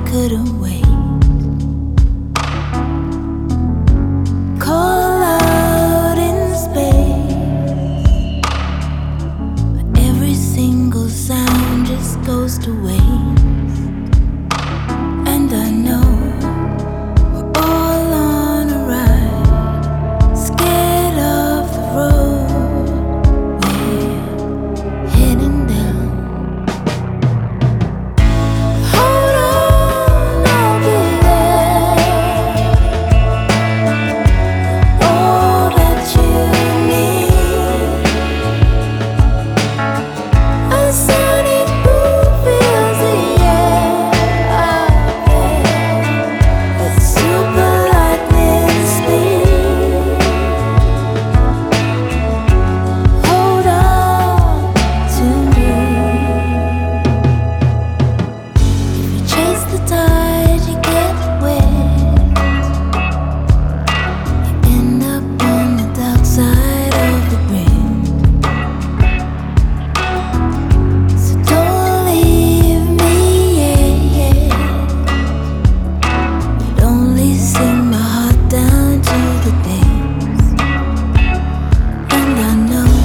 couldn't wait. Call out in space, but every single sound just goes to waste. And I know we're all on a ride, scared of the road we're heading down. Hold on, I'll be there. All that you need, a sonic boom fills the air out there with super lightning speed. Hold on to me. If you chase the tide, you get wet. You end up on the dark side of the bridge. So don't leave me yet. You'd only sing my heart down to the depths. And I know